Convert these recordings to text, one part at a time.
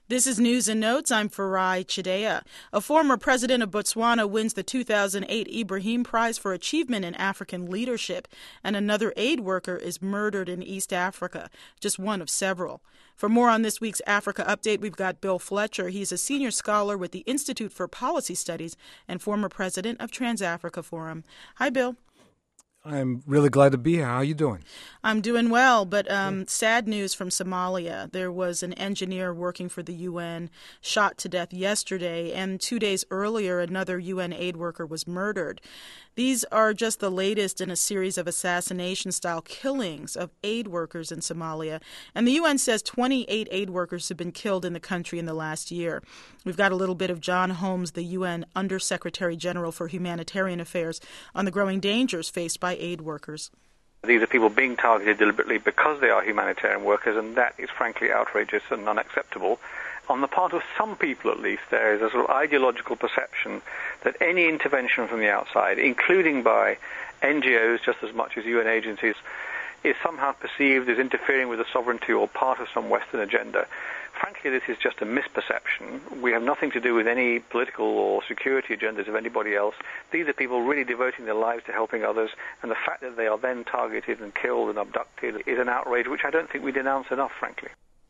This is News and Notes. I'm Farai Chidea. A former president of Botswana wins the 2008 Ibrahim Prize for Achievement in African Leadership, and another aid worker is murdered in East Africa, just one of several. For more on this week's Africa Update, we've got Bill Fletcher. He's a senior scholar with the Institute for Policy Studies and former president of Trans-Africa Forum. Hi, Bill. I'm really glad to be here. How are you doing? I'm doing well, but sad news from Somalia. There was an engineer working for the UN shot to death yesterday, and 2 days earlier, another UN aid worker was murdered. These are just the latest in a series of assassination-style killings of aid workers in Somalia. And the UN says 28 aid workers have been killed in the country in the last year. We've got a little bit of John Holmes, the UN Undersecretary General for Humanitarian Affairs, on the growing dangers faced by aid workers. These are people being targeted deliberately because they are humanitarian workers, and that is frankly outrageous and unacceptable. On the part of some people, at least, there is a sort of ideological perception that any intervention from the outside, including by NGOs just as much as UN agencies, is somehow perceived as interfering with the sovereignty or part of some Western agenda. Frankly, this is just a misperception. We have nothing to do with any political or security agendas of anybody else. These are people really devoting their lives to helping others, and the fact that they are then targeted and killed and abducted is an outrage which I don't think we denounce enough, frankly.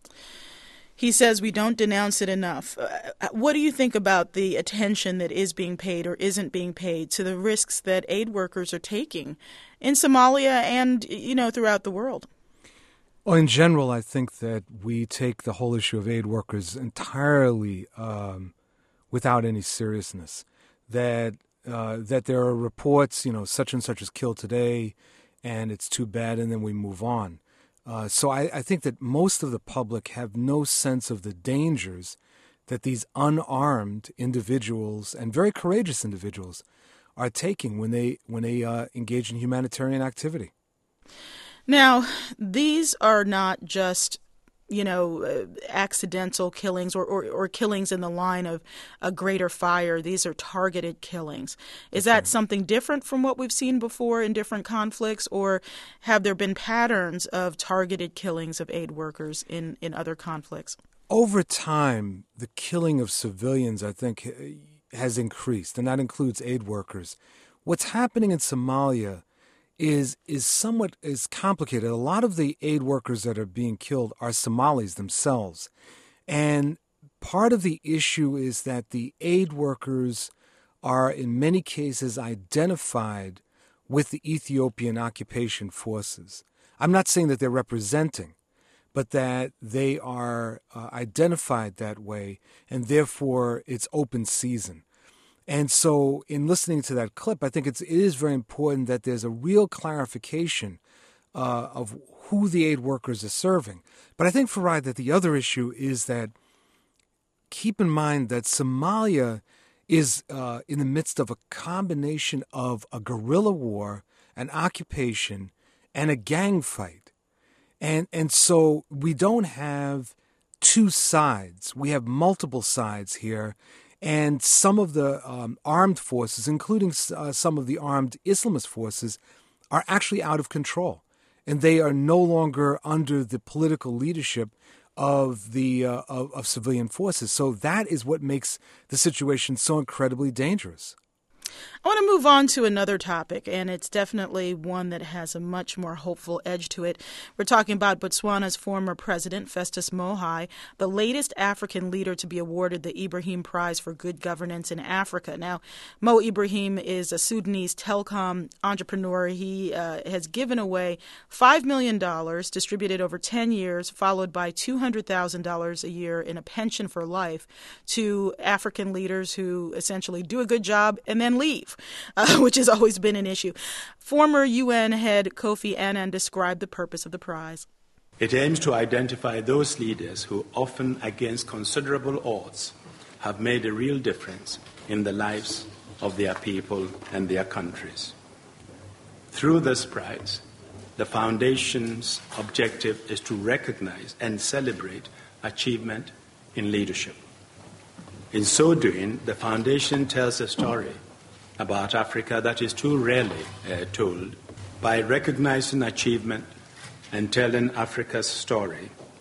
He says we don't denounce it enough. What do you think about the attention that is being paid or isn't being paid to the risks that aid workers are taking in Somalia and, throughout the world? Well, in general, I think that we take the whole issue of aid workers entirely without any seriousness. That there are reports, such and such is killed today, and it's too bad, and then we move on. So I think that most of the public have no sense of the dangers that these unarmed individuals and very courageous individuals are taking when they engage in humanitarian activity. Now, these are not just, accidental killings or killings in the line of a greater fire. These are targeted killings. Is that something different from what we've seen before in different conflicts, or have there been patterns of targeted killings of aid workers in other conflicts? Over time, the killing of civilians, I think, has increased, and that includes aid workers. What's happening in Somalia is somewhat complicated. A lot of the aid workers that are being killed are Somalis themselves. And part of the issue is that the aid workers are in many cases identified with the Ethiopian occupation forces. I'm not saying that they're representing, but that they are identified that way, and therefore it's open season. And so in listening to that clip, I think it is very important that there's a real clarification of who the aid workers are serving. But I think, Farai, that the other issue is that keep in mind that Somalia is in the midst of a combination of a guerrilla war, an occupation, and a gang fight. And so we don't have two sides. We have multiple sides here. And some of the armed forces, including some of the armed Islamist forces, are actually out of control. And they are no longer under the political leadership of the of civilian forces. So that is what makes the situation so incredibly dangerous. I want to move on to another topic, and it's definitely one that has a much more hopeful edge to it. We're talking about Botswana's former president, Festus Mogae, the latest African leader to be awarded the Ibrahim Prize for Good Governance in Africa. Now, Mo Ibrahim is a Sudanese telecom entrepreneur. He has given away $5 million, distributed over 10 years, followed by $200,000 a year in a pension for life to African leaders who essentially do a good job and then leave, which has always been an issue. Former UN head Kofi Annan described the purpose of the prize. It aims to identify those leaders who, often against considerable odds, have made a real difference in the lives of their people and their countries. Through this prize, the Foundation's objective is to recognize and celebrate achievement in leadership. In so doing, the Foundation tells a story about Africa that is too rarely told. By recognizing achievement and telling Africa's story,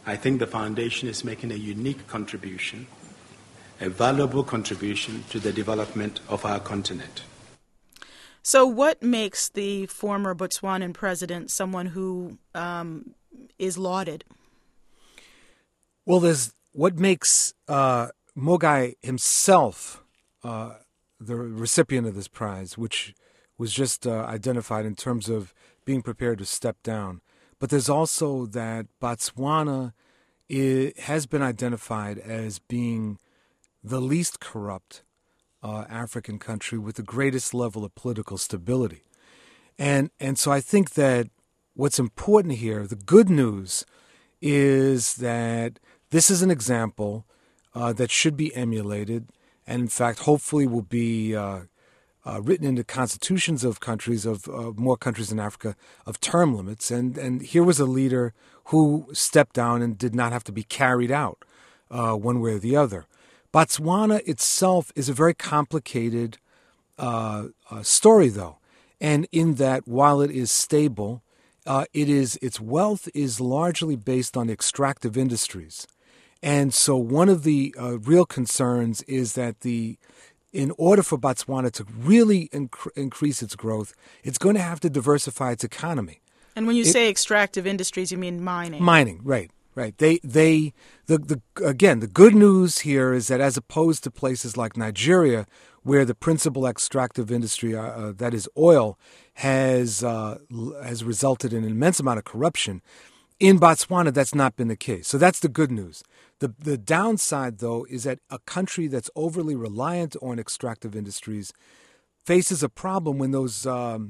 I think the foundation is making a unique contribution, a valuable contribution to the development of our continent. So what makes the former Botswanan president someone who is lauded? Well, there's what makes Mogai himself the recipient of this prize, which was just identified in terms of being prepared to step down. But there's also that Botswana has been identified as being the least corrupt African country with the greatest level of political stability. And so I think that what's important here, the good news, is that this is an example that should be emulated and, in fact, hopefully will be written into constitutions of countries, of more countries in Africa, of term limits. And here was a leader who stepped down and did not have to be carried out one way or the other. Botswana itself is a very complicated story, though, and in that while it is stable, its wealth is largely based on extractive industries. And so one of the real concerns is that in order for Botswana to really increase its growth, it's going to have to diversify its economy. And when you say extractive industries, you mean mining? Mining, right. Right. The good news here is that as opposed to places like Nigeria, where the principal extractive industry, that is oil, has resulted in an immense amount of corruption, in Botswana that's not been the case. So that's the good news. The downside, though, is that a country that's overly reliant on extractive industries faces a problem when those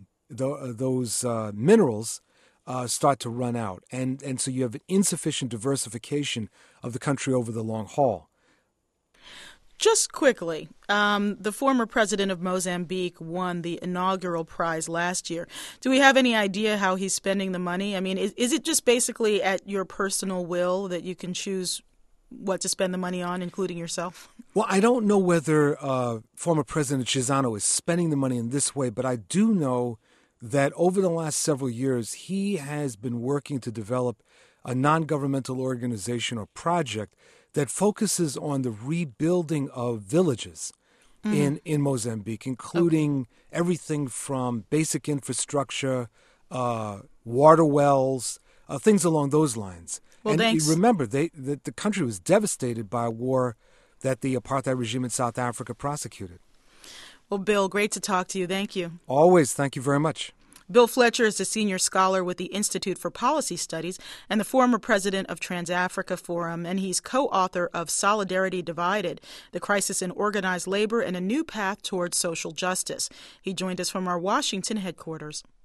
minerals start to run out. And so you have an insufficient diversification of the country over the long haul. Just quickly, the former president of Mozambique won the inaugural prize last year. Do we have any idea how he's spending the money? I mean, is it just basically at your personal will that you can choose what to spend the money on, including yourself? Well, I don't know whether former President Chissano is spending the money in this way, but I do know that over the last several years, he has been working to develop a non-governmental organization or project that focuses on the rebuilding of villages in Mozambique, including everything from basic infrastructure, water wells, things along those lines. Well, and remember, the country was devastated by a war that the apartheid regime in South Africa prosecuted. Well, Bill, great to talk to you. Thank you. Always. Thank you very much. Bill Fletcher is a senior scholar with the Institute for Policy Studies and the former president of Trans-Africa Forum, and he's co-author of Solidarity Divided, The Crisis in Organized Labor and a New Path Towards Social Justice. He joined us from our Washington headquarters.